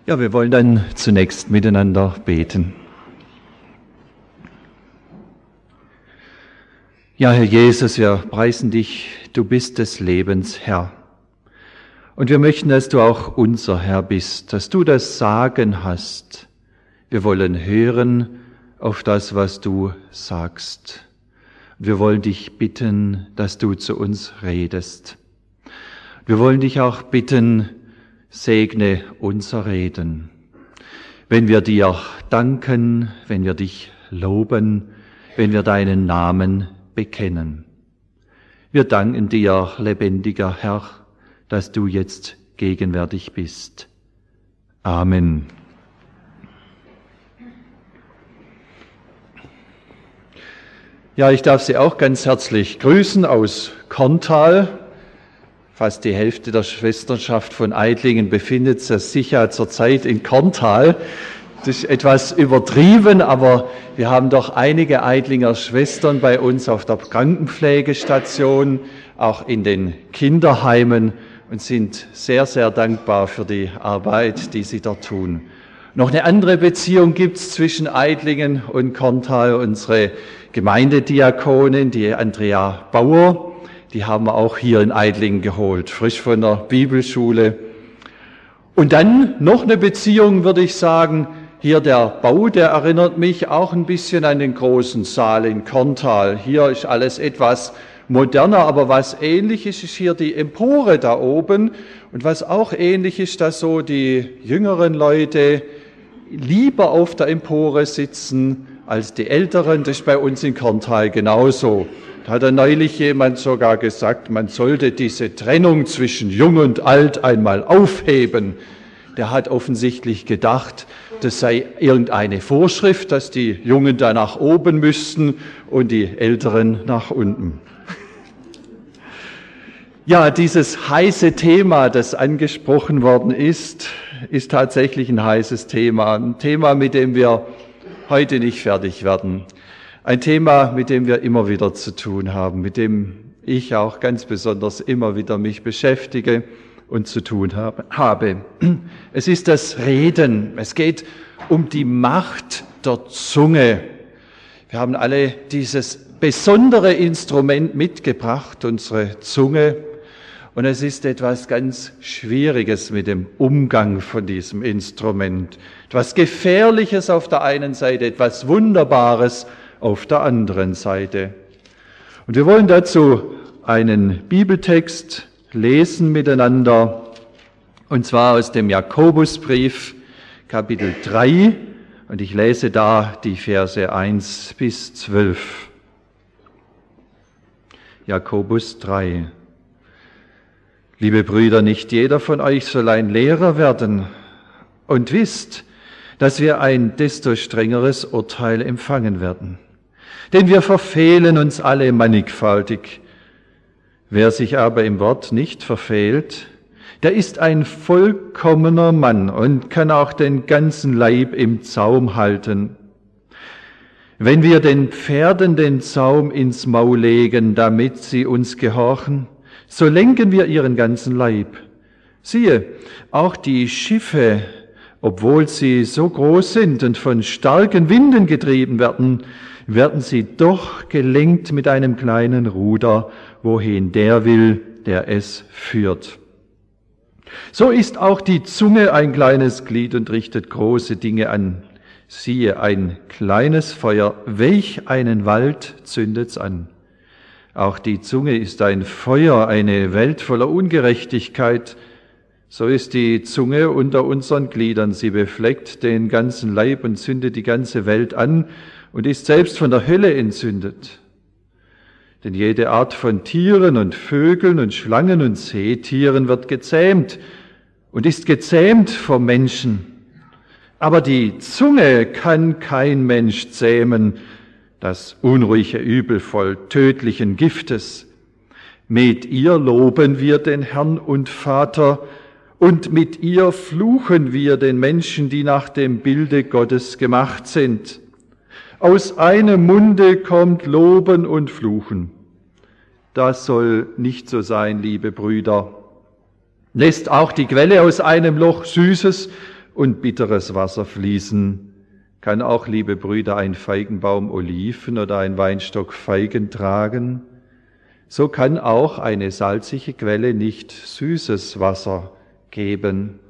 Ja, wir wollen dann zunächst miteinander beten. Ja, Herr Jesus, wir preisen dich, du bist des Lebens Herr. Und wir möchten, dass du auch unser Herr bist, dass du das Sagen hast. Wir wollen hören auf das, was du sagst. Wir wollen dich bitten, dass du zu uns redest. Wir wollen dich auch bitten, segne unser Reden. Wenn wir dir danken, wenn wir dich loben, wenn wir deinen Namen bekennen. Wir danken dir, lebendiger Herr, dass du jetzt gegenwärtig bist. Amen. Ja, ich darf Sie auch ganz herzlich grüßen aus Korntal. Fast die Hälfte der Schwesternschaft von Eidlingen befindet sich sicher zurzeit in Korntal. Das ist etwas übertrieben, aber wir haben doch einige Eidlinger Schwestern bei uns auf der Krankenpflegestation, auch in den Kinderheimen und sind sehr, sehr dankbar für die Arbeit, die sie dort tun. Noch eine andere Beziehung gibt's zwischen Eidlingen und Korntal. Unsere Gemeindediakonin, die Andrea Bauer, die haben wir auch hier in Eidlingen geholt, frisch von der Bibelschule. Und dann noch eine Beziehung, würde ich sagen, hier der Bau, der erinnert mich auch ein bisschen an den großen Saal in Korntal. Hier ist alles etwas moderner, aber was ähnlich ist, ist hier die Empore da oben. Und was auch ähnlich ist, dass so die jüngeren Leute lieber auf der Empore sitzen als die Älteren. Das ist bei uns in Korntal genauso. Da hat neulich jemand sogar gesagt, man sollte diese Trennung zwischen Jung und Alt einmal aufheben. Der hat offensichtlich gedacht, das sei irgendeine Vorschrift, dass die Jungen da nach oben müssten und die Älteren nach unten. Ja, dieses heiße Thema, das angesprochen worden ist tatsächlich ein heißes Thema. Ein Thema, mit dem wir heute nicht fertig werden. Ein Thema, mit dem wir immer wieder zu tun haben, mit dem ich auch ganz besonders immer wieder mich beschäftige und zu tun habe. Es ist das Reden. Es geht um die Macht der Zunge. Wir haben alle dieses besondere Instrument mitgebracht, unsere Zunge. Und es ist etwas ganz Schwieriges mit dem Umgang von diesem Instrument. Etwas Gefährliches auf der einen Seite, etwas Wunderbares auf der anderen Seite. Und wir wollen dazu einen Bibeltext lesen miteinander, und zwar aus dem Jakobusbrief, Kapitel 3, und ich lese da die Verse 1 bis 12. Jakobus 3. Liebe Brüder, nicht jeder von euch soll ein Lehrer werden, und wisst, dass wir ein desto strengeres Urteil empfangen werden. Denn wir verfehlen uns alle mannigfaltig. Wer sich aber im Wort nicht verfehlt, der ist ein vollkommener Mann und kann auch den ganzen Leib im Zaum halten. Wenn wir den Pferden den Zaum ins Maul legen, damit sie uns gehorchen, so lenken wir ihren ganzen Leib. Siehe, auch die Schiffe, obwohl sie so groß sind und von starken Winden getrieben werden sie doch gelenkt mit einem kleinen Ruder, wohin der will, der es führt. So ist auch die Zunge ein kleines Glied und richtet große Dinge an. Siehe, ein kleines Feuer, welch einen Wald zündet's an. Auch die Zunge ist ein Feuer, eine Welt voller Ungerechtigkeit. So ist die Zunge unter unseren Gliedern. Sie befleckt den ganzen Leib und zündet die ganze Welt an und ist selbst von der Hölle entzündet. Denn jede Art von Tieren und Vögeln und Schlangen und Seetieren wird gezähmt und ist gezähmt vom Menschen. Aber die Zunge kann kein Mensch zähmen, das unruhige Übel voll tödlichen Giftes. Mit ihr loben wir den Herrn und Vater, und mit ihr fluchen wir den Menschen, die nach dem Bilde Gottes gemacht sind. Aus einem Munde kommt Loben und Fluchen. Das soll nicht so sein, liebe Brüder. Lässt auch die Quelle aus einem Loch Süßes und bitteres Wasser fließen. Kann auch, liebe Brüder, ein Feigenbaum Oliven oder ein Weinstock Feigen tragen? So kann auch eine salzige Quelle nicht süßes Wasser geben.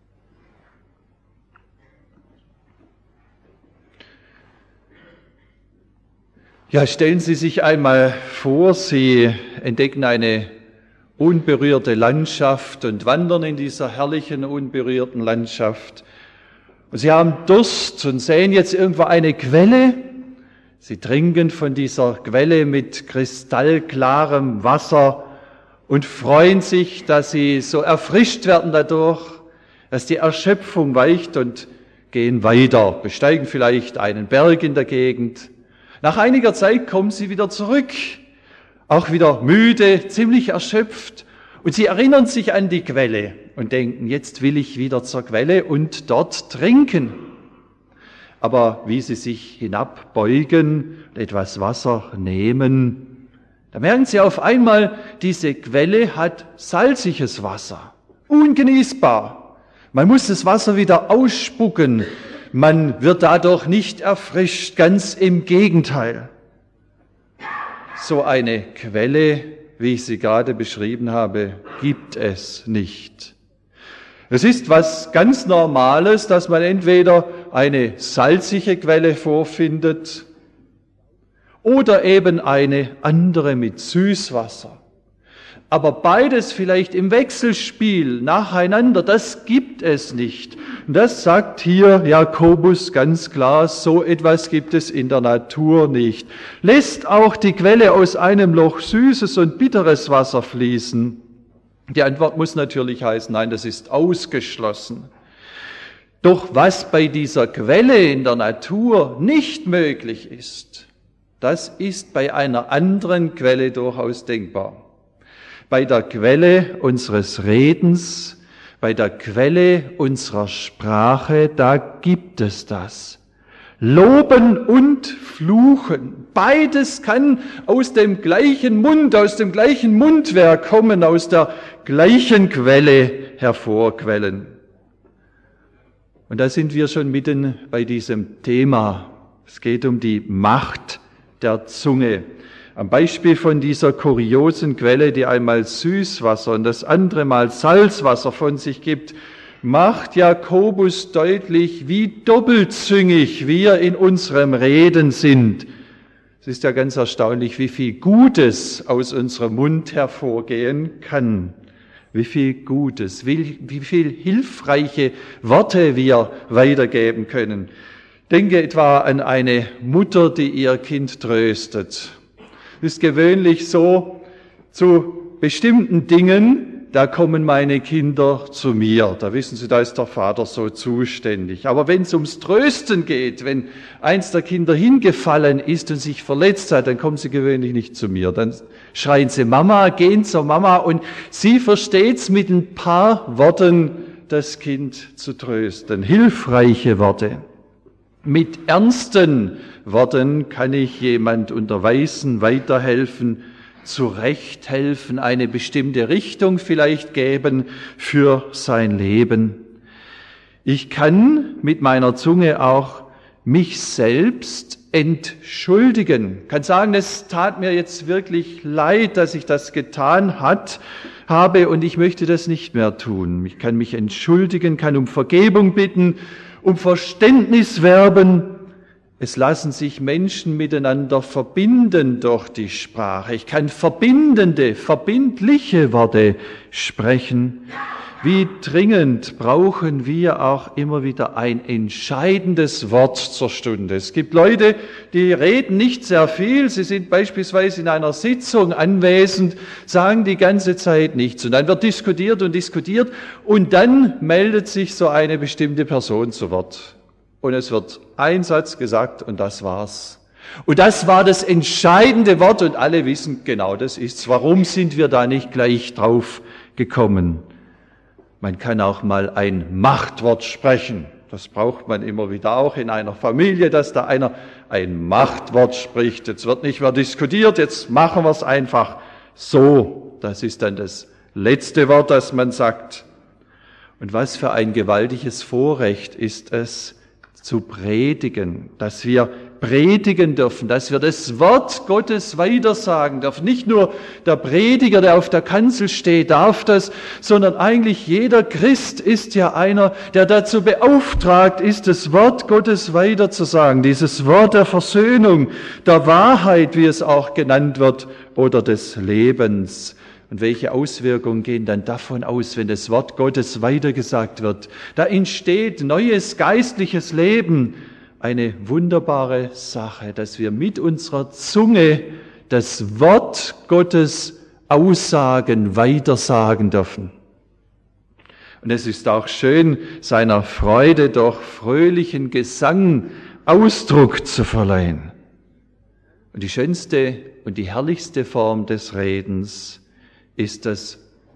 Ja, stellen Sie sich einmal vor, Sie entdecken eine unberührte Landschaft und wandern in dieser herrlichen, unberührten Landschaft. Und Sie haben Durst und sehen jetzt irgendwo eine Quelle. Sie trinken von dieser Quelle mit kristallklarem Wasser und freuen sich, dass Sie so erfrischt werden dadurch, dass die Erschöpfung weicht und gehen weiter, besteigen vielleicht einen Berg in der Gegend. Nach einiger Zeit kommen Sie wieder zurück, auch wieder müde, ziemlich erschöpft. Und Sie erinnern sich an die Quelle und denken, jetzt will ich wieder zur Quelle und dort trinken. Aber wie Sie sich hinabbeugen und etwas Wasser nehmen, da merken Sie auf einmal, diese Quelle hat salziges Wasser, ungenießbar. Man muss das Wasser wieder ausspucken. Man wird dadurch nicht erfrischt, ganz im Gegenteil. So eine Quelle, wie ich sie gerade beschrieben habe, gibt es nicht. Es ist was ganz Normales, dass man entweder eine salzige Quelle vorfindet oder eben eine andere mit Süßwasser. Aber beides vielleicht im Wechselspiel nacheinander, das gibt es nicht. Und das sagt hier Jakobus ganz klar, so etwas gibt es in der Natur nicht. Lässt auch die Quelle aus einem Loch süßes und bitteres Wasser fließen? Die Antwort muss natürlich heißen, nein, das ist ausgeschlossen. Doch was bei dieser Quelle in der Natur nicht möglich ist, das ist bei einer anderen Quelle durchaus denkbar. Bei der Quelle unseres Redens, bei der Quelle unserer Sprache, da gibt es das. Loben und fluchen, beides kann aus dem gleichen Mund, aus dem gleichen Mundwerk kommen, aus der gleichen Quelle hervorquellen. Und da sind wir schon mitten bei diesem Thema. Es geht um die Macht der Zunge. Am Beispiel von dieser kuriosen Quelle, die einmal Süßwasser und das andere Mal Salzwasser von sich gibt, macht Jakobus deutlich, wie doppelzüngig wir in unserem Reden sind. Es ist ja ganz erstaunlich, wie viel Gutes aus unserem Mund hervorgehen kann. Wie viel Gutes, wie viel hilfreiche Worte wir weitergeben können. Denke etwa an eine Mutter, die ihr Kind tröstet. Es ist gewöhnlich so, zu bestimmten Dingen, da kommen meine Kinder zu mir. Da wissen Sie, da ist der Vater so zuständig. Aber wenn es ums Trösten geht, wenn eins der Kinder hingefallen ist und sich verletzt hat, dann kommen sie gewöhnlich nicht zu mir. Dann schreien sie Mama, gehen zur Mama und sie versteht's mit ein paar Worten, das Kind zu trösten. Hilfreiche Worte. Mit ernsten Worten kann ich jemand unterweisen, weiterhelfen, zurechthelfen, eine bestimmte Richtung vielleicht geben für sein Leben. Ich kann mit meiner Zunge auch mich selbst entschuldigen. Kann sagen, es tat mir jetzt wirklich leid, dass ich das getan habe und ich möchte das nicht mehr tun. Ich kann mich entschuldigen, kann um Vergebung bitten, um Verständnis werben. Es lassen sich Menschen miteinander verbinden durch die Sprache. Ich kann verbindende, verbindliche Worte sprechen. Wie dringend brauchen wir auch immer wieder ein entscheidendes Wort zur Stunde. Es gibt Leute, die reden nicht sehr viel. Sie sind beispielsweise in einer Sitzung anwesend, sagen die ganze Zeit nichts. Und dann wird diskutiert und dann meldet sich so eine bestimmte Person zu Wort. Und es wird ein Satz gesagt und das war's. Und das war das entscheidende Wort und alle wissen, genau das ist's. Warum sind wir da nicht gleich drauf gekommen? Man kann auch mal ein Machtwort sprechen. Das braucht man immer wieder auch in einer Familie, dass da einer ein Machtwort spricht. Jetzt wird nicht mehr diskutiert, jetzt machen wir es einfach so. Das ist dann das letzte Wort, das man sagt. Und was für ein gewaltiges Vorrecht ist es, zu predigen, dass wir predigen dürfen, dass wir das Wort Gottes weitersagen dürfen. Nicht nur der Prediger, der auf der Kanzel steht, darf das, sondern eigentlich jeder Christ ist ja einer, der dazu beauftragt ist, das Wort Gottes weiterzusagen. Dieses Wort der Versöhnung, der Wahrheit, wie es auch genannt wird, oder des Lebens. Und welche Auswirkungen gehen dann davon aus, wenn das Wort Gottes weitergesagt wird? Da entsteht neues geistliches Leben. Eine wunderbare Sache, dass wir mit unserer Zunge das Wort Gottes aussagen, weitersagen dürfen. Und es ist auch schön, seiner Freude durch fröhlichen Gesang Ausdruck zu verleihen. Und die schönste und die herrlichste Form des Redens ist das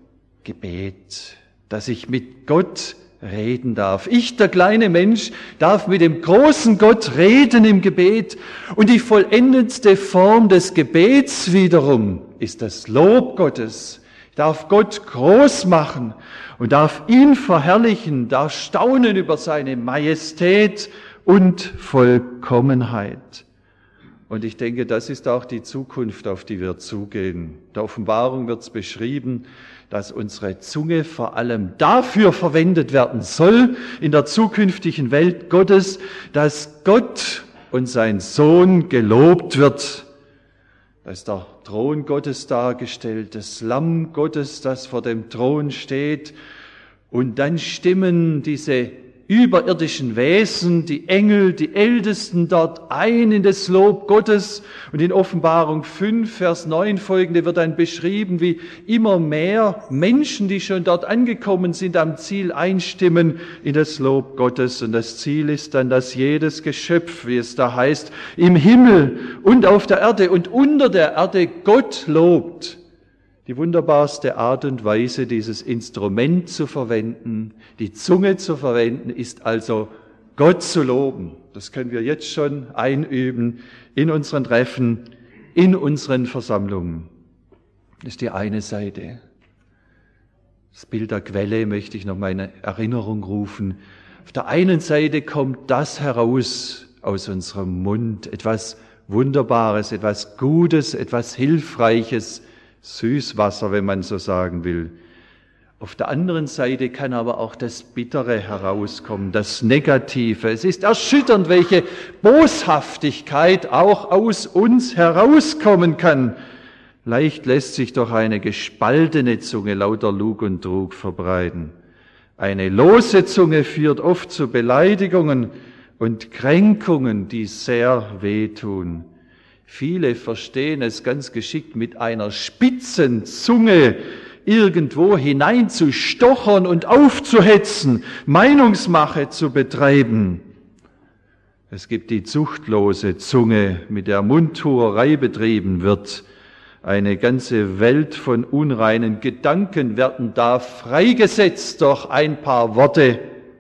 Gebet, dass ich mit Gott reden darf. Ich, der kleine Mensch, darf mit dem großen Gott reden im Gebet. Und die vollendendste Form des Gebets wiederum ist das Lob Gottes. Ich darf Gott groß machen und darf ihn verherrlichen, darf staunen über seine Majestät und Vollkommenheit. Und ich denke, das ist auch die Zukunft, auf die wir zugehen. In der Offenbarung wird es beschrieben, dass unsere Zunge vor allem dafür verwendet werden soll, in der zukünftigen Welt Gottes, dass Gott und sein Sohn gelobt wird. Da ist der Thron Gottes dargestellt, das Lamm Gottes, das vor dem Thron steht. Und dann stimmen diese überirdischen Wesen, die Engel, die Ältesten dort ein in das Lob Gottes. Und in Offenbarung 5, Vers 9 folgende wird dann beschrieben, wie immer mehr Menschen, die schon dort angekommen sind, am Ziel einstimmen in das Lob Gottes. Und das Ziel ist dann, dass jedes Geschöpf, wie es da heißt, im Himmel und auf der Erde und unter der Erde Gott lobt. Die wunderbarste Art und Weise, dieses Instrument zu verwenden, die Zunge zu verwenden, ist also Gott zu loben. Das können wir jetzt schon einüben in unseren Treffen, in unseren Versammlungen. Das ist die eine Seite. Das Bild der Quelle möchte ich noch mal in Erinnerung rufen. Auf der einen Seite kommt das heraus aus unserem Mund, etwas Wunderbares, etwas Gutes, etwas Hilfreiches, Süßwasser, wenn man so sagen will. Auf der anderen Seite kann aber auch das Bittere herauskommen, das Negative. Es ist erschütternd, welche Boshaftigkeit auch aus uns herauskommen kann. Leicht lässt sich doch eine gespaltene Zunge lauter Lug und Trug verbreiten. Eine lose Zunge führt oft zu Beleidigungen und Kränkungen, die sehr wehtun. Viele verstehen es ganz geschickt, mit einer spitzen Zunge irgendwo hineinzustochern und aufzuhetzen, Meinungsmache zu betreiben. Es gibt die zuchtlose Zunge, mit der Mundtuerei betrieben wird. Eine ganze Welt von unreinen Gedanken werden da freigesetzt durch ein paar Worte.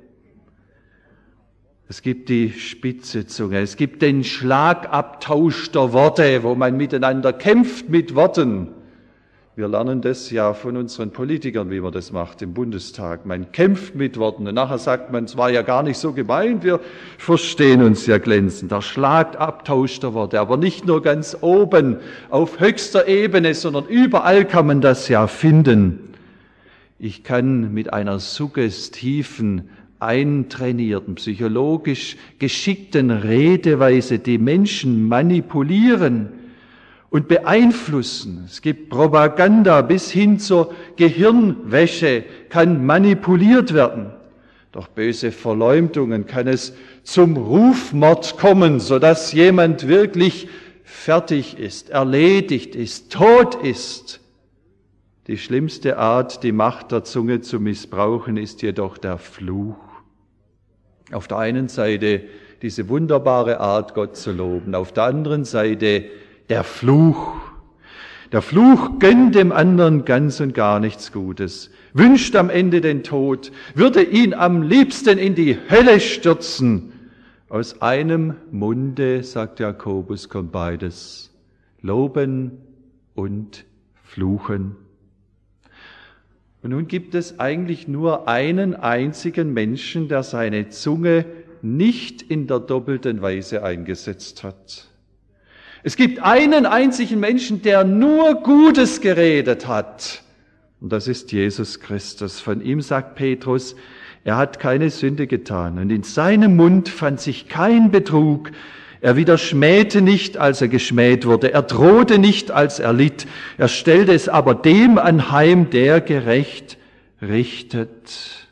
Es gibt die spitze Zunge, es gibt den Schlagabtausch der Worte, wo man miteinander kämpft mit Worten. Wir lernen das ja von unseren Politikern, wie man das macht im Bundestag. Man kämpft mit Worten und nachher sagt man, es war ja gar nicht so gemeint, wir verstehen uns ja glänzend. Der Schlagabtausch der Worte, aber nicht nur ganz oben auf höchster Ebene, sondern überall kann man das ja finden. Ich kann mit einer suggestiven, eintrainierten, psychologisch geschickten Redeweise die Menschen manipulieren und beeinflussen. Es gibt Propaganda bis hin zur Gehirnwäsche, kann manipuliert werden. Durch böse Verleumdungen kann es zum Rufmord kommen, sodass jemand wirklich fertig ist, erledigt ist, tot ist. Die schlimmste Art, die Macht der Zunge zu missbrauchen, ist jedoch der Fluch. Auf der einen Seite diese wunderbare Art, Gott zu loben, auf der anderen Seite der Fluch. Der Fluch gönnt dem anderen ganz und gar nichts Gutes, wünscht am Ende den Tod, würde ihn am liebsten in die Hölle stürzen. Aus einem Munde, sagt Jakobus, kommt beides, Loben und Fluchen. Und nun gibt es eigentlich nur einen einzigen Menschen, der seine Zunge nicht in der doppelten Weise eingesetzt hat. Es gibt einen einzigen Menschen, der nur Gutes geredet hat. Und das ist Jesus Christus. Von ihm sagt Petrus, er hat keine Sünde getan. Und in seinem Mund fand sich kein Betrug. Er wieder schmähte nicht, als er geschmäht wurde. Er drohte nicht, als er litt. Er stellte es aber dem anheim, der gerecht richtet.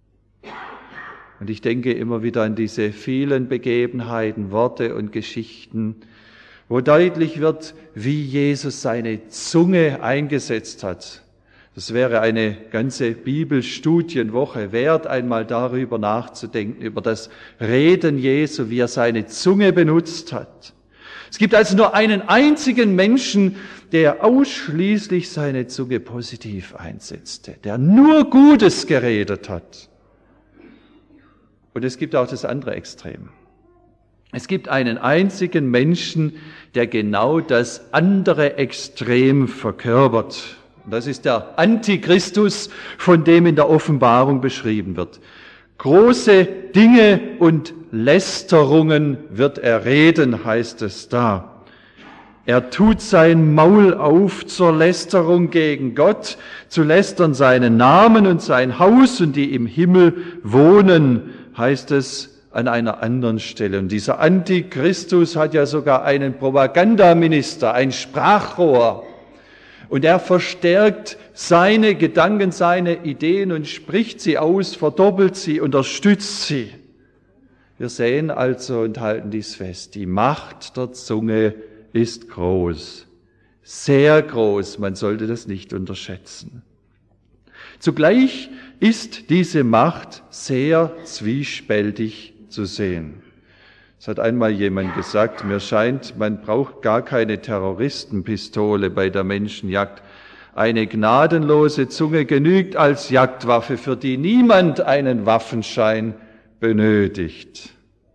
Und ich denke immer wieder an diese vielen Begebenheiten, Worte und Geschichten, wo deutlich wird, wie Jesus seine Zunge eingesetzt hat. Das wäre eine ganze Bibelstudienwoche wert, einmal darüber nachzudenken, über das Reden Jesu, wie er seine Zunge benutzt hat. Es gibt also nur einen einzigen Menschen, der ausschließlich seine Zunge positiv einsetzte, der nur Gutes geredet hat. Und es gibt auch das andere Extrem. Es gibt einen einzigen Menschen, der genau das andere Extrem verkörpert. Und das ist der Antichristus, von dem in der Offenbarung beschrieben wird. Große Dinge und Lästerungen wird er reden, heißt es da. Er tut sein Maul auf zur Lästerung gegen Gott, zu lästern seinen Namen und sein Haus und die im Himmel wohnen, heißt es an einer anderen Stelle. Und dieser Antichristus hat ja sogar einen Propagandaminister, ein Sprachrohr. Und er verstärkt seine Gedanken, seine Ideen und spricht sie aus, verdoppelt sie, unterstützt sie. Wir sehen also und halten dies fest. Die Macht der Zunge ist groß, sehr groß. Man sollte das nicht unterschätzen. Zugleich ist diese Macht sehr zwiespältig zu sehen. Es hat einmal jemand gesagt, mir scheint, man braucht gar keine Terroristenpistole bei der Menschenjagd. Eine gnadenlose Zunge genügt als Jagdwaffe, für die niemand einen Waffenschein benötigt.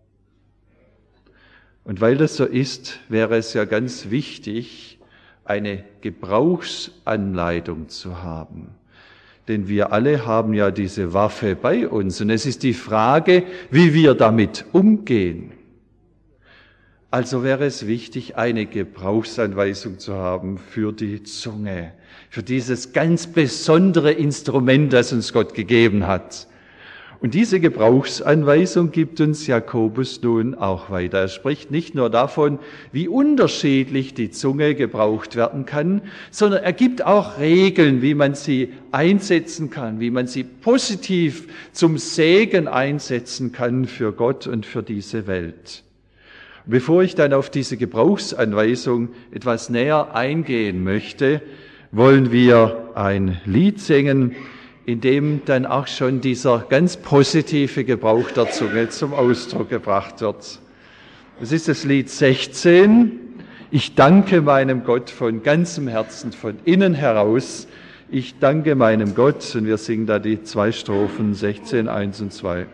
Und weil das so ist, wäre es ja ganz wichtig, eine Gebrauchsanleitung zu haben. Denn wir alle haben ja diese Waffe bei uns. Und es ist die Frage, wie wir damit umgehen. Also wäre es wichtig, eine Gebrauchsanweisung zu haben für die Zunge, für dieses ganz besondere Instrument, das uns Gott gegeben hat. Und diese Gebrauchsanweisung gibt uns Jakobus nun auch weiter. Er spricht nicht nur davon, wie unterschiedlich die Zunge gebraucht werden kann, sondern er gibt auch Regeln, wie man sie einsetzen kann, wie man sie positiv zum Segen einsetzen kann für Gott und für diese Welt. Bevor ich dann auf diese Gebrauchsanweisung etwas näher eingehen möchte, wollen wir ein Lied singen, in dem dann auch schon dieser ganz positive Gebrauch der Zunge zum Ausdruck gebracht wird. Das ist das Lied 16. Ich danke meinem Gott von ganzem Herzen, von innen heraus. Ich danke meinem Gott. Und wir singen da die 2 Strophen, 16, 1 und 2.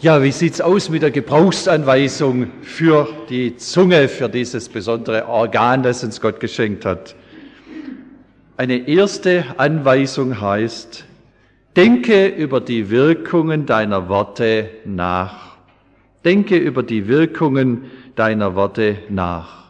Ja, wie sieht's aus mit der Gebrauchsanweisung für die Zunge, für dieses besondere Organ, das uns Gott geschenkt hat? Eine erste Anweisung heißt: Denke über die Wirkungen deiner Worte nach. Denke über die Wirkungen deiner Worte nach.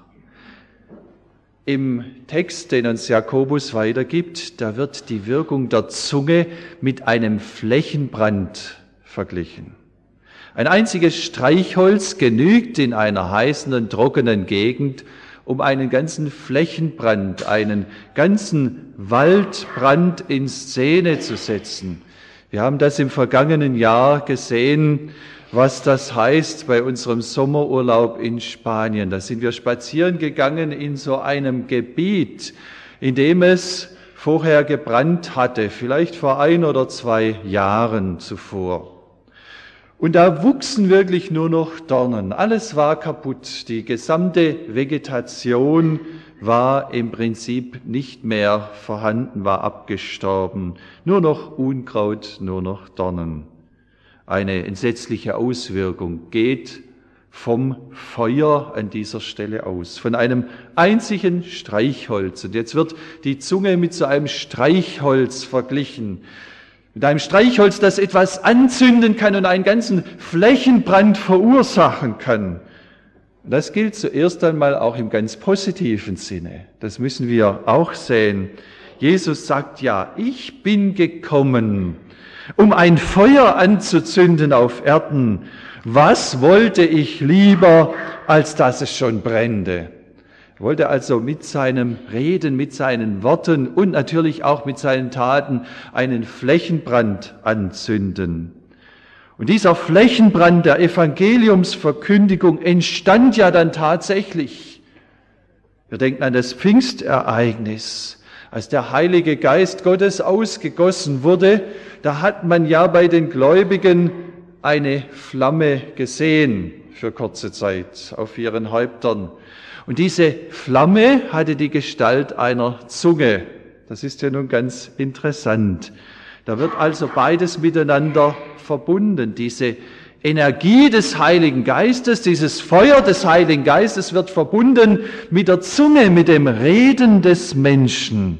Im Text, den uns Jakobus weitergibt, da wird die Wirkung der Zunge mit einem Flächenbrand verglichen. Ein einziges Streichholz genügt in einer heißen und trockenen Gegend, um einen ganzen Flächenbrand, einen ganzen Waldbrand in Szene zu setzen. Wir haben das im vergangenen Jahr gesehen, was das heißt bei unserem Sommerurlaub in Spanien. Da sind wir spazieren gegangen in so einem Gebiet, in dem es vorher gebrannt hatte, vielleicht vor 1 oder 2 Jahren zuvor. Und da wuchsen wirklich nur noch Dornen. Alles war kaputt. Die gesamte Vegetation war im Prinzip nicht mehr vorhanden, war abgestorben. Nur noch Unkraut, nur noch Dornen. Eine entsetzliche Auswirkung geht vom Feuer an dieser Stelle aus, von einem einzigen Streichholz. Und jetzt wird die Zunge mit so einem Streichholz verglichen. Mit einem Streichholz, das etwas anzünden kann und einen ganzen Flächenbrand verursachen kann. Und das gilt zuerst einmal auch im ganz positiven Sinne. Das müssen wir auch sehen. Jesus sagt ja, ich bin gekommen, um ein Feuer anzuzünden auf Erden. Was wollte ich lieber, als dass es schon brennte? Er wollte also mit seinem Reden, mit seinen Worten und natürlich auch mit seinen Taten einen Flächenbrand anzünden. Und dieser Flächenbrand der Evangeliumsverkündigung entstand ja dann tatsächlich. Wir denken an das Pfingstereignis. Als der Heilige Geist Gottes ausgegossen wurde, da hat man ja bei den Gläubigen eine Flamme gesehen für kurze Zeit auf ihren Häuptern. Und diese Flamme hatte die Gestalt einer Zunge. Das ist ja nun ganz interessant. Da wird also beides miteinander verbunden. Diese Energie des Heiligen Geistes, dieses Feuer des Heiligen Geistes wird verbunden mit der Zunge, mit dem Reden des Menschen.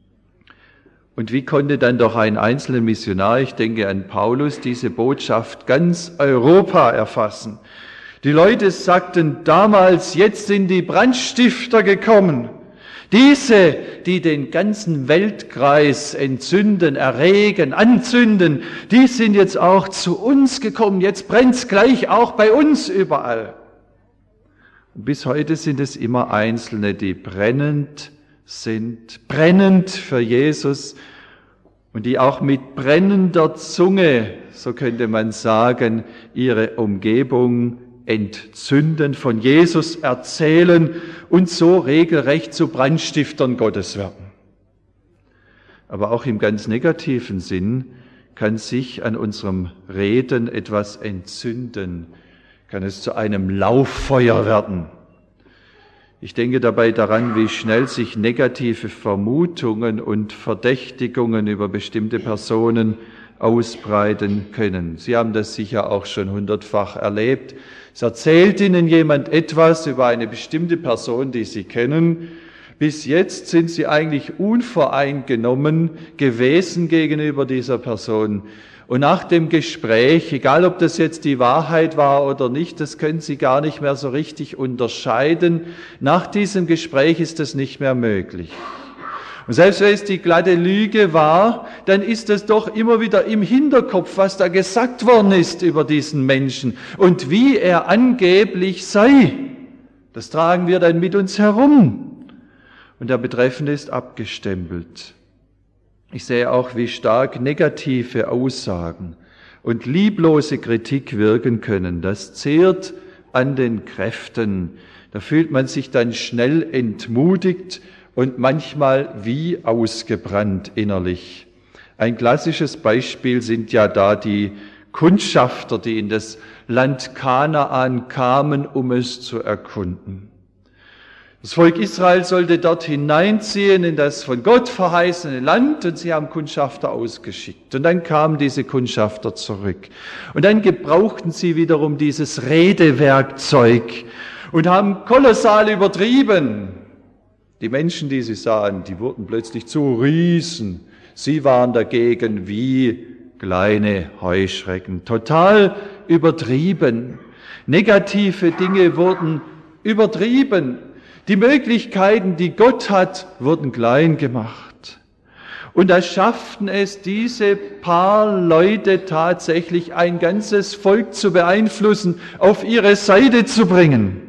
Und wie konnte dann doch ein einzelner Missionar, ich denke an Paulus, diese Botschaft ganz Europa erfassen? Die Leute sagten damals, jetzt sind die Brandstifter gekommen. Diese, die den ganzen Weltkreis entzünden, erregen, anzünden, die sind jetzt auch zu uns gekommen. Jetzt brennt's gleich auch bei uns überall. Und bis heute sind es immer Einzelne, die brennend sind, brennend für Jesus und die auch mit brennender Zunge, so könnte man sagen, ihre Umgebung entzünden, von Jesus erzählen und so regelrecht zu Brandstiftern Gottes werden. Aber auch im ganz negativen Sinn kann sich an unserem Reden etwas entzünden, kann es zu einem Lauffeuer werden. Ich denke dabei daran, wie schnell sich negative Vermutungen und Verdächtigungen über bestimmte Personen ausbreiten können. Sie haben das sicher auch schon 100-fach erlebt. Es erzählt Ihnen jemand etwas über eine bestimmte Person, die Sie kennen. Bis jetzt sind Sie eigentlich unvoreingenommen gewesen gegenüber dieser Person. Und nach dem Gespräch, egal ob das jetzt die Wahrheit war oder nicht, das können Sie gar nicht mehr so richtig unterscheiden. Nach diesem Gespräch ist das nicht mehr möglich. Und selbst wenn es die glatte Lüge war, dann ist es doch immer wieder im Hinterkopf, was da gesagt worden ist über diesen Menschen und wie er angeblich sei. Das tragen wir dann mit uns herum. Und der Betreffende ist abgestempelt. Ich sehe auch, wie stark negative Aussagen und lieblose Kritik wirken können. Das zehrt an den Kräften. Da fühlt man sich dann schnell entmutigt und manchmal wie ausgebrannt innerlich. Ein klassisches Beispiel sind ja da die Kundschafter, die in das Land Kanaan kamen, um es zu erkunden. Das Volk Israel sollte dort hineinziehen in das von Gott verheißene Land und sie haben Kundschafter ausgeschickt. Und dann kamen diese Kundschafter zurück. Und dann gebrauchten sie wiederum dieses Redewerkzeug und haben kolossal übertrieben. Die Menschen, die sie sahen, die wurden plötzlich zu Riesen. Sie waren dagegen wie kleine Heuschrecken. Total übertrieben. Negative Dinge wurden übertrieben. Die Möglichkeiten, die Gott hat, wurden klein gemacht. Und da schafften es diese paar Leute tatsächlich, ein ganzes Volk zu beeinflussen, auf ihre Seite zu bringen.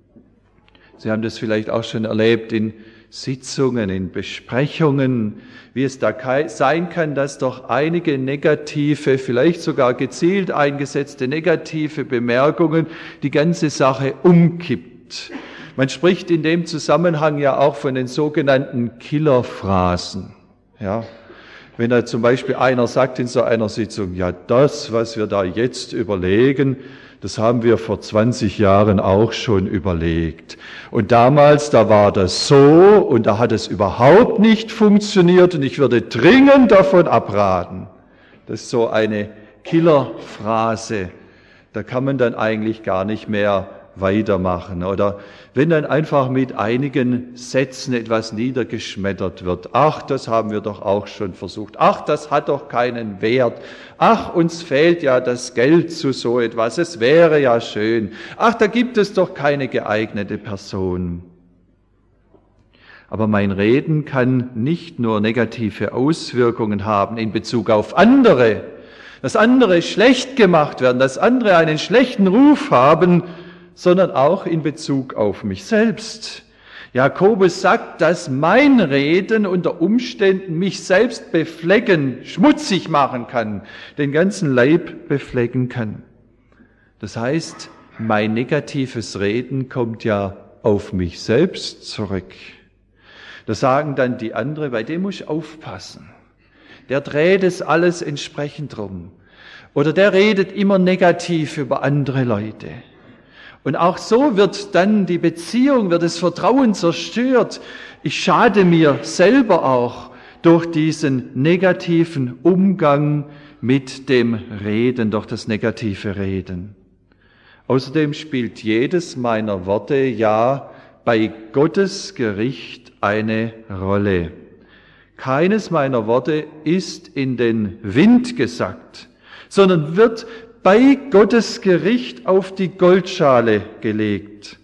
Sie haben das vielleicht auch schon erlebt in Sitzungen, in Besprechungen, wie es da sein kann, dass doch einige negative, vielleicht sogar gezielt eingesetzte negative Bemerkungen die ganze Sache umkippt. Man spricht in dem Zusammenhang ja auch von den sogenannten Killerphrasen. Ja, wenn da zum Beispiel einer sagt in so einer Sitzung, ja, das, was wir da jetzt überlegen, das haben wir vor 20 Jahren auch schon überlegt. Und damals, da war das so und da hat es überhaupt nicht funktioniert und ich würde dringend davon abraten. Das ist so eine Killerphrase. Da kann man dann eigentlich gar nicht mehr weitermachen. Oder wenn dann einfach mit einigen Sätzen etwas niedergeschmettert wird. Ach, das haben wir doch auch schon versucht. Ach, das hat doch keinen Wert. Ach, uns fehlt ja das Geld zu so etwas. Es wäre ja schön. Ach, da gibt es doch keine geeignete Person. Aber mein Reden kann nicht nur negative Auswirkungen haben in Bezug auf andere, dass andere schlecht gemacht werden, dass andere einen schlechten Ruf haben, sondern auch in Bezug auf mich selbst. Jakobus sagt, dass mein Reden unter Umständen mich selbst beflecken, schmutzig machen kann, den ganzen Leib beflecken kann. Das heißt, mein negatives Reden kommt ja auf mich selbst zurück. Da sagen dann die anderen, bei dem muss ich aufpassen. Der dreht es alles entsprechend rum. Oder der redet immer negativ über andere Leute. Und auch so wird dann die Beziehung, wird das Vertrauen zerstört. Ich schade mir selber auch durch diesen negativen Umgang mit dem Reden, durch das negative Reden. Außerdem spielt jedes meiner Worte ja bei Gottes Gericht eine Rolle. Keines meiner Worte ist in den Wind gesackt, sondern wird bei Gottes Gericht auf die Goldschale gelegt.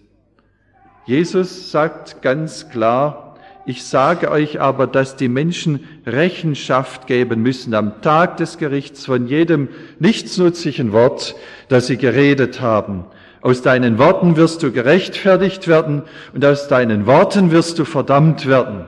Jesus sagt ganz klar, ich sage euch aber, dass die Menschen Rechenschaft geben müssen am Tag des Gerichts von jedem nichtsnutzigen Wort, das sie geredet haben. Aus deinen Worten wirst du gerechtfertigt werden und aus deinen Worten wirst du verdammt werden.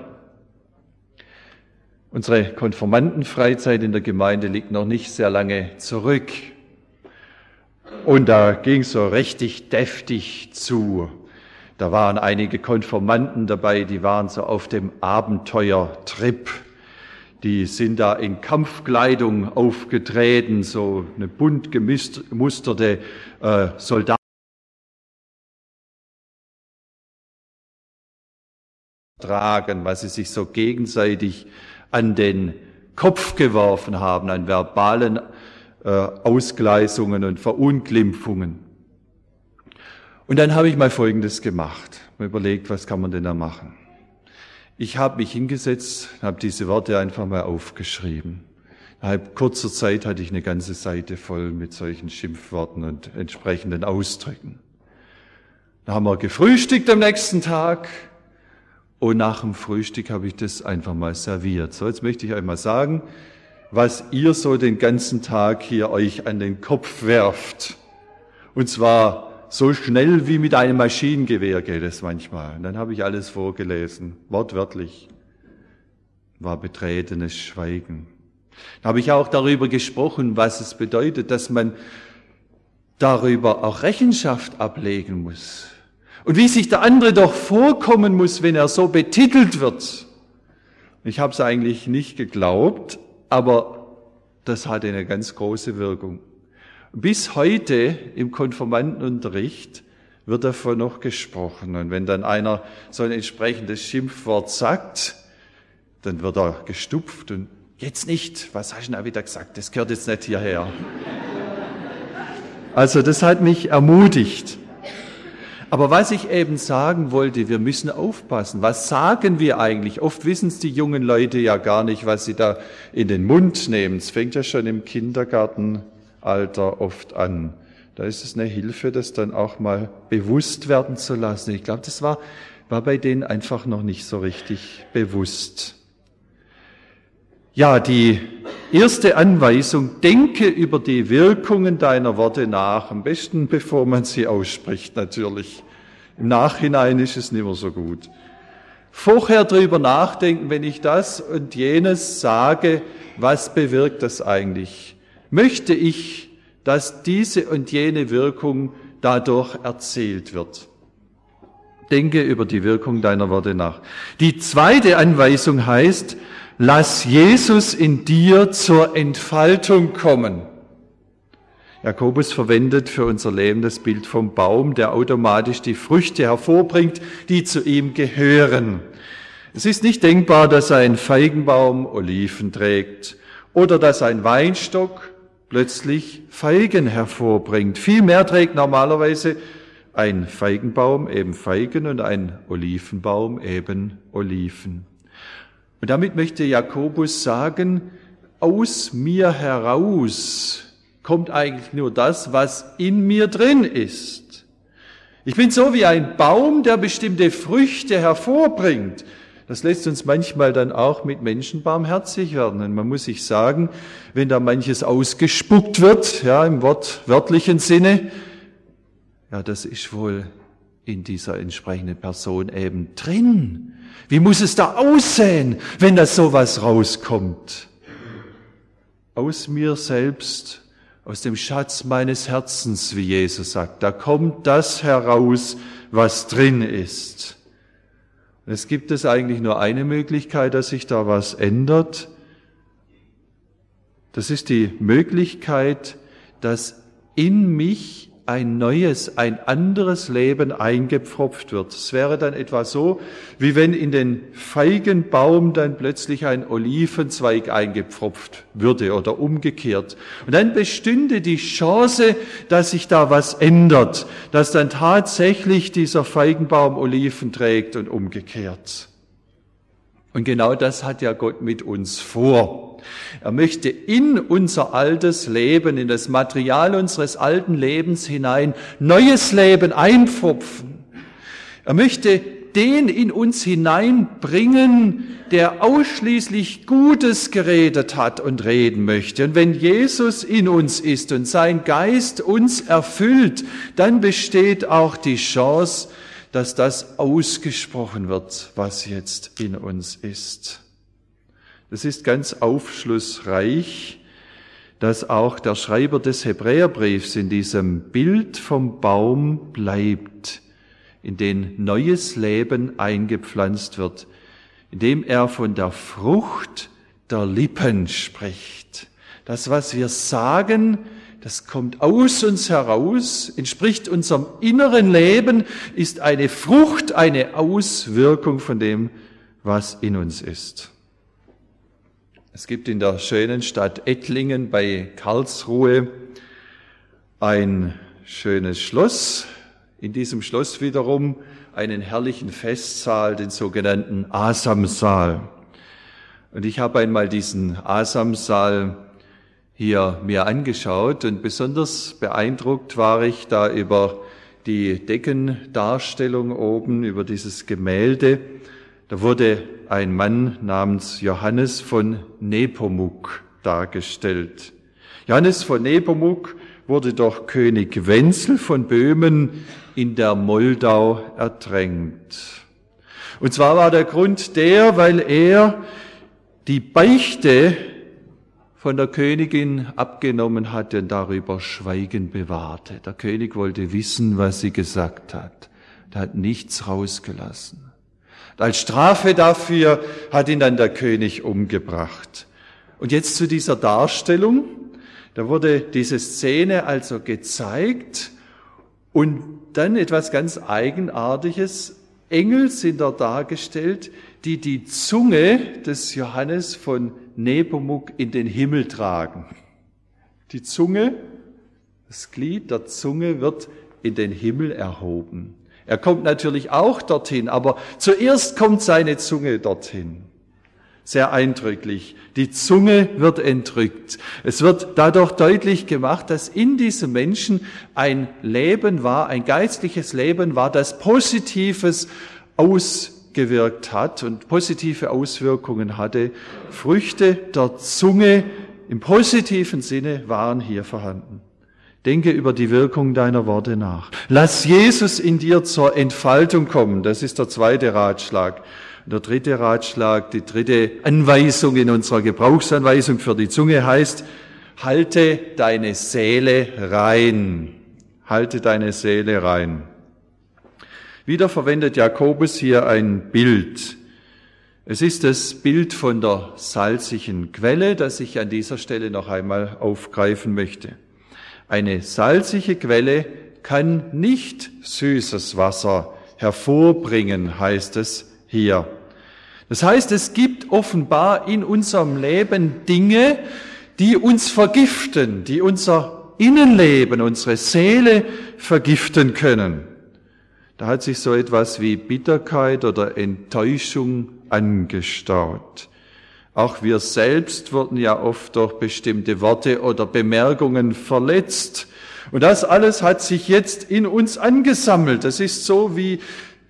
Unsere Konfirmandenfreizeit in der Gemeinde liegt noch nicht sehr lange zurück. Und da ging es so richtig deftig zu. Da waren einige Konfirmanden dabei, die waren so auf dem Abenteuertrip. Die sind da in Kampfkleidung aufgetreten, so eine bunt gemusterte Soldaten tragen, was sie sich so gegenseitig an den Kopf geworfen haben, an verbalen Ausgleisungen und Verunglimpfungen. Und dann habe ich mal Folgendes gemacht. Mir überlegt, was kann man denn da machen? Ich habe mich hingesetzt, habe diese Worte einfach mal aufgeschrieben. Innerhalb kurzer Zeit hatte ich eine ganze Seite voll mit solchen Schimpfworten und entsprechenden Ausdrücken. Dann haben wir gefrühstückt am nächsten Tag und nach dem Frühstück habe ich das einfach mal serviert. So, jetzt möchte ich euch mal sagen, was ihr so den ganzen Tag hier euch an den Kopf werft. Und zwar so schnell wie mit einem Maschinengewehr geht es manchmal. Und dann habe ich alles vorgelesen, wortwörtlich. War betretenes Schweigen. Dann habe ich auch darüber gesprochen, was es bedeutet, dass man darüber auch Rechenschaft ablegen muss. Und wie sich der andere doch vorkommen muss, wenn er so betitelt wird. Ich habe es eigentlich nicht geglaubt, aber das hatte eine ganz große Wirkung. Bis heute im Konfirmandenunterricht wird davon noch gesprochen. Und wenn dann einer so ein entsprechendes Schimpfwort sagt, dann wird er gestupft und jetzt nicht, was hast du denn auch wieder gesagt, das gehört jetzt nicht hierher. Also das hat mich ermutigt. Aber was ich eben sagen wollte, wir müssen aufpassen. Was sagen wir eigentlich? Oft wissen es die jungen Leute ja gar nicht, was sie da in den Mund nehmen. Es fängt ja schon im Kindergartenalter oft an. Da ist es eine Hilfe, das dann auch mal bewusst werden zu lassen. Ich glaube, das war bei denen einfach noch nicht so richtig bewusst. Ja, die erste Anweisung, denke über die Wirkungen deiner Worte nach. Am besten, bevor man sie ausspricht, natürlich. Im Nachhinein ist es nicht mehr so gut. Vorher drüber nachdenken, wenn ich das und jenes sage, was bewirkt das eigentlich? Möchte ich, dass diese und jene Wirkung dadurch erzielt wird? Denke über die Wirkung deiner Worte nach. Die zweite Anweisung heißt, lass Jesus in dir zur Entfaltung kommen. Jakobus verwendet für unser Leben das Bild vom Baum, der automatisch die Früchte hervorbringt, die zu ihm gehören. Es ist nicht denkbar, dass ein Feigenbaum Oliven trägt oder dass ein Weinstock plötzlich Feigen hervorbringt. Vielmehr trägt normalerweise ein Feigenbaum eben Feigen und ein Olivenbaum eben Oliven. Und damit möchte Jakobus sagen, aus mir heraus kommt eigentlich nur das, was in mir drin ist. Ich bin so wie ein Baum, der bestimmte Früchte hervorbringt. Das lässt uns manchmal dann auch mit Menschen barmherzig werden. Und man muss sich sagen, wenn da manches ausgespuckt wird, ja, im wortwörtlichen Sinne, ja, das ist wohl in dieser entsprechenden Person eben drin. Wie muss es da aussehen, wenn da sowas rauskommt? Aus mir selbst, aus dem Schatz meines Herzens, wie Jesus sagt, da kommt das heraus, was drin ist. Und es gibt eigentlich nur eine Möglichkeit, dass sich da was ändert. Das ist die Möglichkeit, dass in mich ein neues, ein anderes Leben eingepfropft wird. Es wäre dann etwa so, wie wenn in den Feigenbaum dann plötzlich ein Olivenzweig eingepfropft würde oder umgekehrt. Und dann bestünde die Chance, dass sich da was ändert, dass dann tatsächlich dieser Feigenbaum Oliven trägt und umgekehrt. Und genau das hat ja Gott mit uns vor. Er möchte in unser altes Leben, in das Material unseres alten Lebens hinein neues Leben einpfropfen. Er möchte den in uns hineinbringen, der ausschließlich Gutes geredet hat und reden möchte. Und wenn Jesus in uns ist und sein Geist uns erfüllt, dann besteht auch die Chance, dass das ausgesprochen wird, was jetzt in uns ist. Das ist ganz aufschlussreich, dass auch der Schreiber des Hebräerbriefs in diesem Bild vom Baum bleibt, in den neues Leben eingepflanzt wird, indem er von der Frucht der Lippen spricht. Das, was wir sagen, das kommt aus uns heraus, entspricht unserem inneren Leben, ist eine Frucht, eine Auswirkung von dem, was in uns ist. Es gibt in der schönen Stadt Ettlingen bei Karlsruhe ein schönes Schloss. In diesem Schloss wiederum einen herrlichen Festsaal, den sogenannten Asamsaal. Und ich habe einmal diesen Asamsaal hier mir angeschaut und besonders beeindruckt war ich da über die Deckendarstellung oben, über dieses Gemälde. Da wurde ein Mann namens Johannes von Nepomuk dargestellt. Johannes von Nepomuk wurde durch König Wenzel von Böhmen in der Moldau ertränkt. Und zwar war der Grund weil er die Beichte von der Königin abgenommen hatte und darüber Schweigen bewahrte. Der König wollte wissen, was sie gesagt hat. Er hat nichts rausgelassen. Und als Strafe dafür hat ihn dann der König umgebracht. Und jetzt zu dieser Darstellung. Da wurde diese Szene also gezeigt Und dann etwas ganz Eigenartiges. Engel sind da dargestellt, die die Zunge des Johannes von Nepomuk in den Himmel tragen. Die Zunge, das Glied der Zunge wird in den Himmel erhoben. Er kommt natürlich auch dorthin, aber zuerst kommt seine Zunge dorthin. Sehr eindrücklich. Die Zunge wird entrückt. Es wird dadurch deutlich gemacht, dass in diesem Menschen ein Leben war, ein geistliches Leben war, das Positives ausgewirkt hat und positive Auswirkungen hatte. Früchte der Zunge im positiven Sinne waren hier vorhanden. Denke über die Wirkung deiner Worte nach. Lass Jesus in dir zur Entfaltung kommen. Das ist der zweite Ratschlag. Und der dritte Ratschlag, die dritte Anweisung in unserer Gebrauchsanweisung für die Zunge heißt, halte deine Seele rein. Halte deine Seele rein. Wieder verwendet Jakobus hier ein Bild. Es ist das Bild von der salzigen Quelle, das ich an dieser Stelle noch einmal aufgreifen möchte. Eine salzige Quelle kann nicht süßes Wasser hervorbringen, heißt es hier. Das heißt, es gibt offenbar in unserem Leben Dinge, die uns vergiften, die unser Innenleben, unsere Seele vergiften können. Da hat sich so etwas wie Bitterkeit oder Enttäuschung angestaut. Auch wir selbst wurden ja oft durch bestimmte Worte oder Bemerkungen verletzt. Und das alles hat sich jetzt in uns angesammelt. Das ist so wie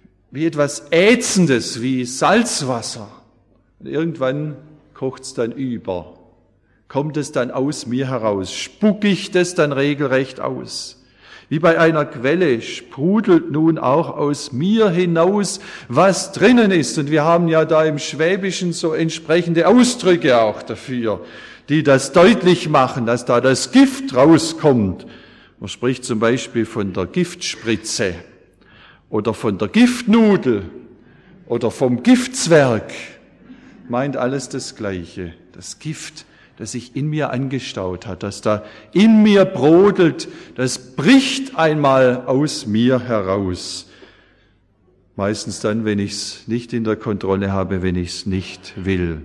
etwas Ätzendes, wie Salzwasser. Und irgendwann kocht's dann über. Kommt es dann aus mir heraus? Spucke ich das dann regelrecht aus? Wie bei einer Quelle sprudelt nun auch aus mir hinaus, was drinnen ist. Und wir haben ja da im Schwäbischen so entsprechende Ausdrücke auch dafür, die das deutlich machen, dass da das Gift rauskommt. Man spricht zum Beispiel von der Giftspritze oder von der Giftnudel oder vom Giftzwerg. Meint alles das Gleiche. Das Gift, das sich in mir angestaut hat, das da in mir brodelt, das bricht einmal aus mir heraus. Meistens dann, wenn ich es nicht in der Kontrolle habe, wenn ich es nicht will.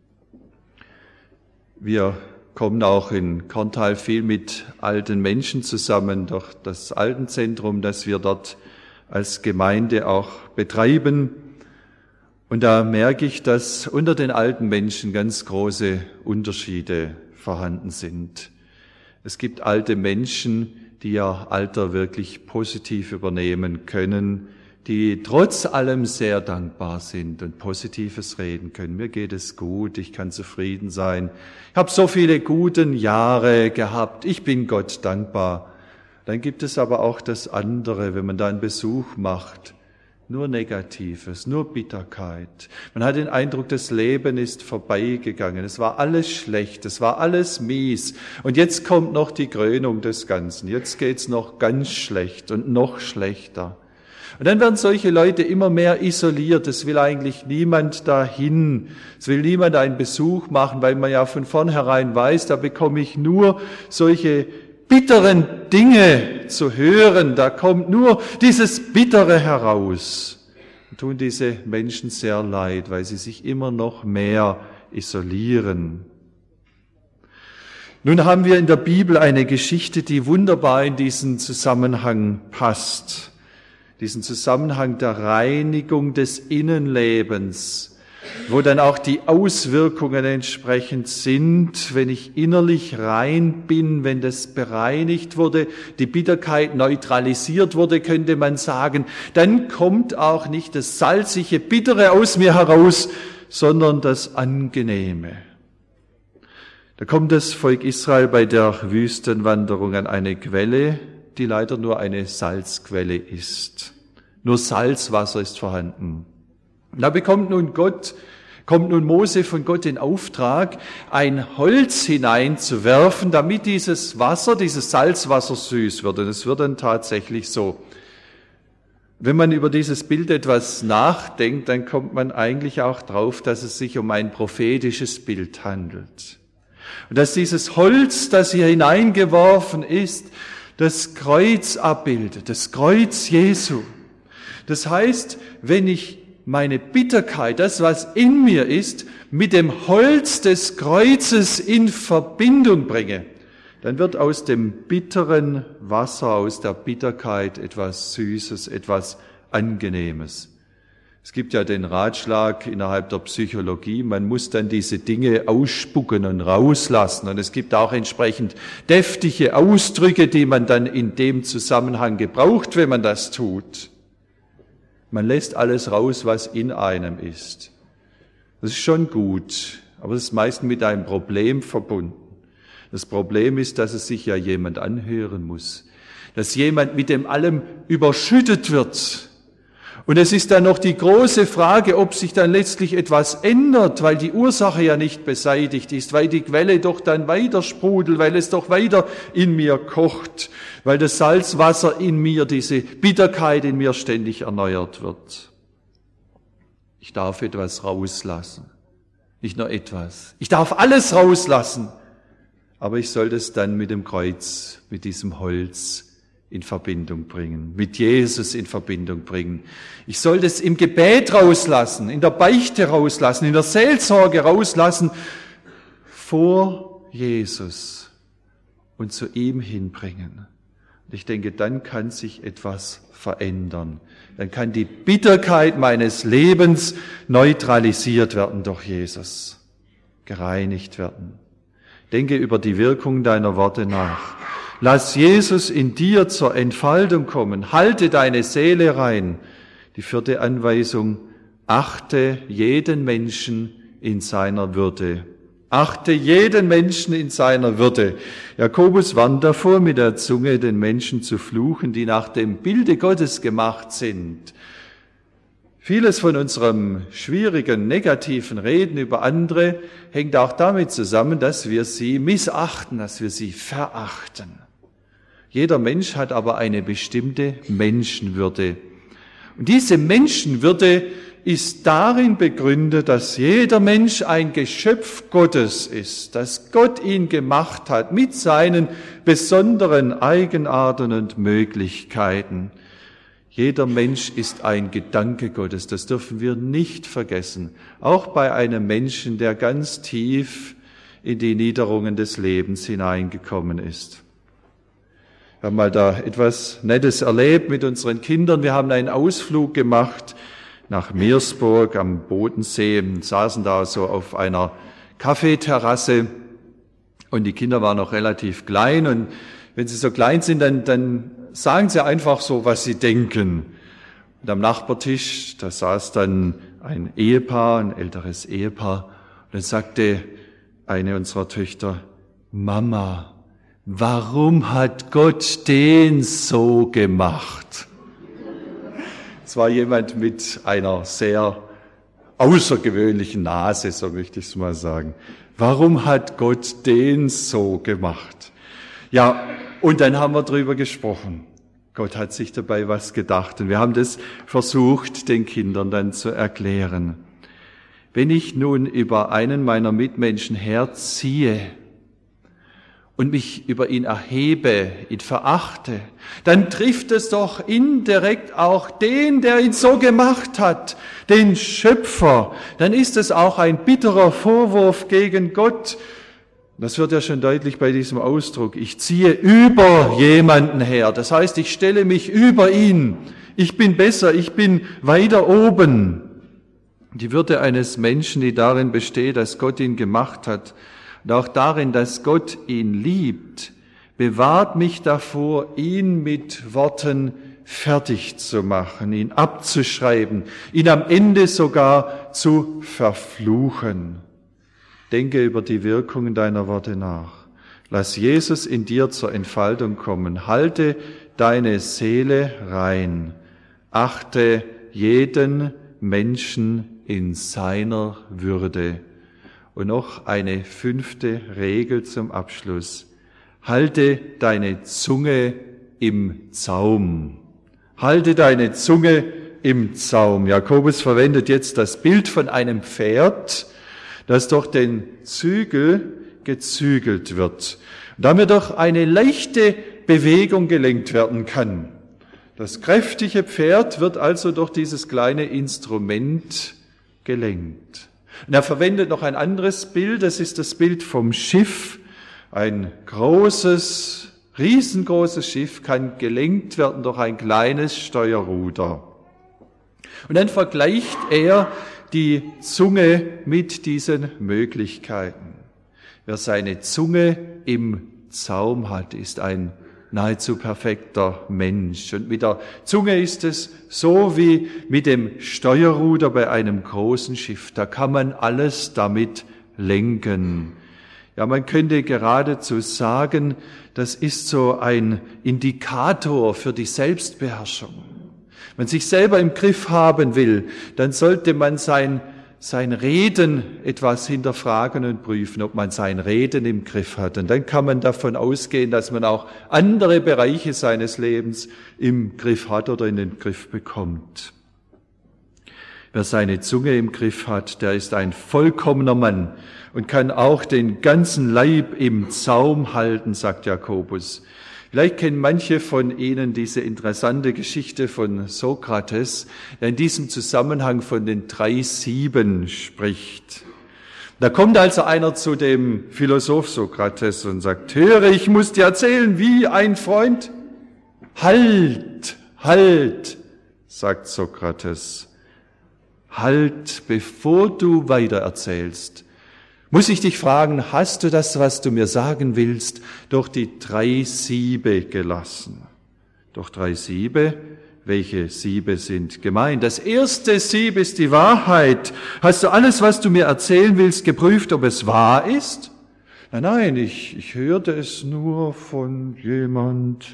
Wir kommen auch in Korntal viel mit alten Menschen zusammen, durch das Altenzentrum, das wir dort als Gemeinde auch betreiben. Und da merke ich, dass unter den alten Menschen ganz große Unterschiede vorhanden sind. Es gibt alte Menschen, die ihr Alter wirklich positiv übernehmen können, die trotz allem sehr dankbar sind und Positives reden können. Mir geht es gut, ich kann zufrieden sein. Ich habe so viele gute Jahre gehabt, ich bin Gott dankbar. Dann gibt es aber auch das andere, wenn man da einen Besuch macht. Nur Negatives, nur Bitterkeit. Man hat den Eindruck, das Leben ist vorbeigegangen. Es war alles schlecht, es war alles mies. Und jetzt kommt noch die Krönung des Ganzen. Jetzt geht's noch ganz schlecht und noch schlechter. Und dann werden solche Leute immer mehr isoliert. Es will eigentlich niemand dahin. Es will niemand einen Besuch machen, weil man ja von vornherein weiß, da bekomme ich nur solche bitteren Dinge zu hören, da kommt nur dieses Bittere heraus. Und tun diese Menschen sehr leid, weil sie sich immer noch mehr isolieren. Nun haben wir in der Bibel eine Geschichte, die wunderbar in diesen Zusammenhang passt. Diesen Zusammenhang der Reinigung des Innenlebens, wo dann auch die Auswirkungen entsprechend sind, wenn ich innerlich rein bin, wenn das bereinigt wurde, die Bitterkeit neutralisiert wurde, könnte man sagen, dann kommt auch nicht das salzige, bittere aus mir heraus, sondern das Angenehme. Da kommt das Volk Israel bei der Wüstenwanderung an eine Quelle, die leider nur eine Salzquelle ist. Nur Salzwasser ist vorhanden. Da kommt nun Mose von Gott den Auftrag, ein Holz hineinzuwerfen, damit dieses Wasser, dieses Salzwasser süß wird. Und es wird dann tatsächlich so. Wenn man über dieses Bild etwas nachdenkt, dann kommt man eigentlich auch drauf, dass es sich um ein prophetisches Bild handelt. Und dass dieses Holz, das hier hineingeworfen ist, das Kreuz abbildet, das Kreuz Jesu. Das heißt, wenn ich meine Bitterkeit, das was in mir ist, mit dem Holz des Kreuzes in Verbindung bringe, dann wird aus dem bitteren Wasser, aus der Bitterkeit etwas Süßes, etwas Angenehmes. Es gibt ja den Ratschlag innerhalb der Psychologie, man muss dann diese Dinge ausspucken und rauslassen. Und es gibt auch entsprechend deftige Ausdrücke, die man dann in dem Zusammenhang gebraucht, wenn man das tut. Man lässt alles raus, was in einem ist. Das ist schon gut, aber es ist meist mit einem Problem verbunden. Das Problem ist, dass es sich ja jemand anhören muss, dass jemand mit dem allem überschüttet wird. Und es ist dann noch die große Frage, ob sich dann letztlich etwas ändert, weil die Ursache ja nicht beseitigt ist, weil die Quelle doch dann weiter sprudelt, weil es doch weiter in mir kocht, weil das Salzwasser in mir, diese Bitterkeit in mir ständig erneuert wird. Ich darf etwas rauslassen, nicht nur etwas. Ich darf alles rauslassen. Aber ich soll das dann mit dem Kreuz, mit diesem Holz in Verbindung bringen, mit Jesus in Verbindung bringen. Ich soll das im Gebet rauslassen, in der Beichte rauslassen, in der Seelsorge rauslassen, vor Jesus und zu ihm hinbringen. Und ich denke, dann kann sich etwas verändern. Dann kann die Bitterkeit meines Lebens neutralisiert werden durch Jesus, gereinigt werden. Denke über die Wirkung deiner Worte nach. Lass Jesus in dir zur Entfaltung kommen. Halte deine Seele rein. Die 4. Anweisung: achte jeden Menschen in seiner Würde. Achte jeden Menschen in seiner Würde. Jakobus warnt davor, mit der Zunge den Menschen zu fluchen, die nach dem Bilde Gottes gemacht sind. Vieles von unserem schwierigen, negativen Reden über andere hängt auch damit zusammen, dass wir sie missachten, dass wir sie verachten. Jeder Mensch hat aber eine bestimmte Menschenwürde. Und diese Menschenwürde ist darin begründet, dass jeder Mensch ein Geschöpf Gottes ist, dass Gott ihn gemacht hat mit seinen besonderen Eigenarten und Möglichkeiten. Jeder Mensch ist ein Gedanke Gottes, das dürfen wir nicht vergessen. Auch bei einem Menschen, der ganz tief in die Niederungen des Lebens hineingekommen ist. Wir haben mal da etwas Nettes erlebt mit unseren Kindern. Wir haben einen Ausflug gemacht nach Meersburg am Bodensee und saßen da so auf einer Kaffeeterrasse. Und die Kinder waren noch relativ klein. Und wenn sie so klein sind, dann sagen sie einfach so, was sie denken. Und am Nachbartisch, da saß dann ein Ehepaar, ein älteres Ehepaar. Und dann sagte eine unserer Töchter: Mama, warum hat Gott den so gemacht? Es war jemand mit einer sehr außergewöhnlichen Nase, so möchte ich es mal sagen. Warum hat Gott den so gemacht? Ja, und dann haben wir drüber gesprochen. Gott hat sich dabei was gedacht. Und wir haben das versucht, den Kindern dann zu erklären. Wenn ich nun über einen meiner Mitmenschen herziehe und mich über ihn erhebe, ihn verachte, dann trifft es doch indirekt auch den, der ihn so gemacht hat, den Schöpfer. Dann ist es auch ein bitterer Vorwurf gegen Gott. Das wird ja schon deutlich bei diesem Ausdruck. Ich ziehe über jemanden her. Das heißt, ich stelle mich über ihn. Ich bin besser, ich bin weiter oben. Die Würde eines Menschen, die darin besteht, dass Gott ihn gemacht hat, und auch darin, dass Gott ihn liebt, bewahrt mich davor, ihn mit Worten fertig zu machen, ihn abzuschreiben, ihn am Ende sogar zu verfluchen. Denke über die Wirkungen deiner Worte nach. Lass Jesus in dir zur Entfaltung kommen. Halte deine Seele rein. Achte jeden Menschen in seiner Würde. Und noch eine 5. Regel zum Abschluss. Halte deine Zunge im Zaum. Halte deine Zunge im Zaum. Jakobus verwendet jetzt das Bild von einem Pferd, das durch den Zügel gezügelt wird. Und da haben wir doch eine leichte Bewegung gelenkt werden kann. Das kräftige Pferd wird also durch dieses kleine Instrument gelenkt. Und er verwendet noch ein anderes Bild, das ist das Bild vom Schiff. Ein großes, riesengroßes Schiff kann gelenkt werden durch ein kleines Steuerruder. Und dann vergleicht er die Zunge mit diesen Möglichkeiten. Wer seine Zunge im Zaum hat, ist ein nahezu perfekter Mensch. Und mit der Zunge ist es so wie mit dem Steuerruder bei einem großen Schiff. Da kann man alles damit lenken. Ja, man könnte geradezu sagen, das ist so ein Indikator für die Selbstbeherrschung. Wenn man sich selber im Griff haben will, dann sollte man sein Reden etwas hinterfragen und prüfen, ob man sein Reden im Griff hat. Und dann kann man davon ausgehen, dass man auch andere Bereiche seines Lebens im Griff hat oder in den Griff bekommt. Wer seine Zunge im Griff hat, der ist ein vollkommener Mann und kann auch den ganzen Leib im Zaum halten, sagt Jakobus. Vielleicht kennen manche von Ihnen diese interessante Geschichte von Sokrates, der in diesem Zusammenhang von den 3 Sieben spricht. Da kommt also einer zu dem Philosoph Sokrates und sagt, höre, ich muss dir erzählen, wie ein Freund. Halt, sagt Sokrates. Halt, bevor du weiter erzählst. Muss ich dich fragen, hast du das, was du mir sagen willst, durch die 3 Siebe gelassen? Durch 3 Siebe? Welche Siebe sind gemeint? Das erste Sieb ist die Wahrheit. Hast du alles, was du mir erzählen willst, geprüft, ob es wahr ist? Nein, ich hörte es nur von jemand.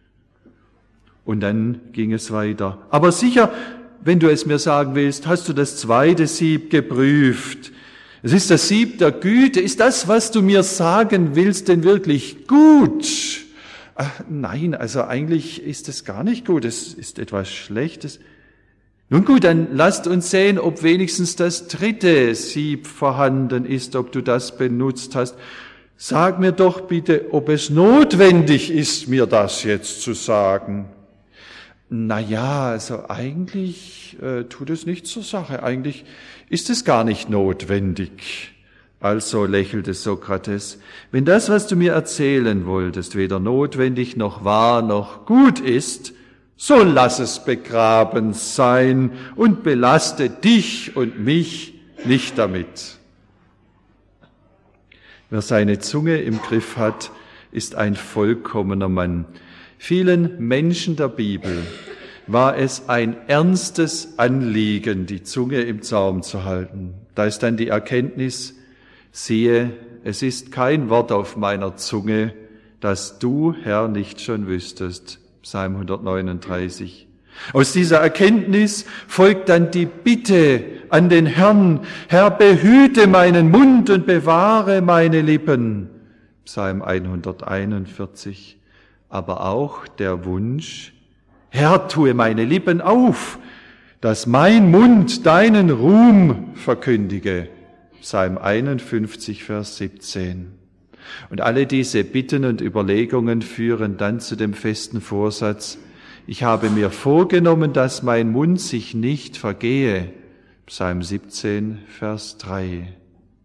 Und dann ging es weiter. Aber sicher, wenn du es mir sagen willst, hast du das 2. Sieb geprüft? Es ist das Sieb der Güte. Ist das, was du mir sagen willst, denn wirklich gut? Nein, also eigentlich ist es gar nicht gut. Es ist etwas Schlechtes. Nun gut, dann lasst uns sehen, ob wenigstens das 3. Sieb vorhanden ist, ob du das benutzt hast. Sag mir doch bitte, ob es notwendig ist, mir das jetzt zu sagen. Also eigentlich tut es nichts zur Sache. Eigentlich ist es gar nicht notwendig. Also lächelte Sokrates, wenn das, was du mir erzählen wolltest, weder notwendig noch wahr noch gut ist, so lass es begraben sein und belaste dich und mich nicht damit. Wer seine Zunge im Griff hat, ist ein vollkommener Mann. Vielen Menschen der Bibel war es ein ernstes Anliegen, die Zunge im Zaum zu halten. Da ist dann die Erkenntnis, siehe, es ist kein Wort auf meiner Zunge, das du, Herr, nicht schon wüsstest. Psalm 139. Aus dieser Erkenntnis folgt dann die Bitte an den Herrn, Herr, behüte meinen Mund und bewahre meine Lippen. Psalm 141. Aber auch der Wunsch, Herr, tue meine Lippen auf, dass mein Mund deinen Ruhm verkündige. Psalm 51, Vers 17. Und alle diese Bitten und Überlegungen führen dann zu dem festen Vorsatz, ich habe mir vorgenommen, dass mein Mund sich nicht vergehe. Psalm 17, Vers 3.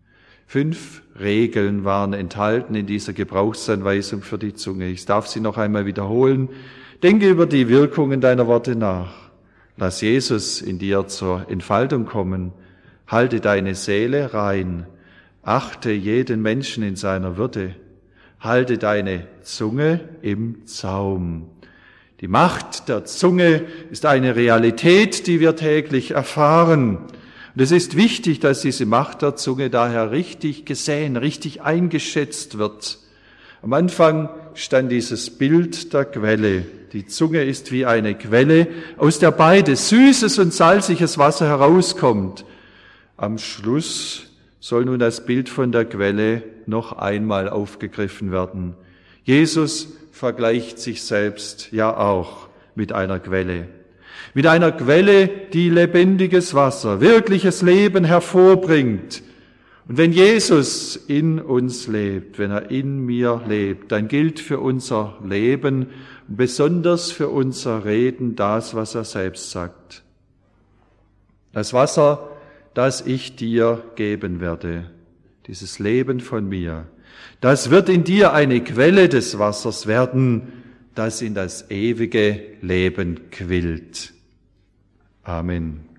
5 Regeln waren enthalten in dieser Gebrauchsanweisung für die Zunge. Ich darf sie noch einmal wiederholen. Denke über die Wirkungen deiner Worte nach. Lass Jesus in dir zur Entfaltung kommen. Halte deine Seele rein. Achte jeden Menschen in seiner Würde. Halte deine Zunge im Zaum. Die Macht der Zunge ist eine Realität, die wir täglich erfahren. Und es ist wichtig, dass diese Macht der Zunge daher richtig gesehen, richtig eingeschätzt wird. Am Anfang stand dieses Bild der Quelle. Die Zunge ist wie eine Quelle, aus der beides süßes und salziges Wasser herauskommt. Am Schluss soll nun das Bild von der Quelle noch einmal aufgegriffen werden. Jesus vergleicht sich selbst ja auch mit einer Quelle. Mit einer Quelle, die lebendiges Wasser, wirkliches Leben hervorbringt. Und wenn Jesus in uns lebt, wenn er in mir lebt, dann gilt für unser Leben, besonders für unser Reden, das, was er selbst sagt. Das Wasser, das ich dir geben werde, dieses Leben von mir, das wird in dir eine Quelle des Wassers werden, das in das ewige Leben quillt. Amen.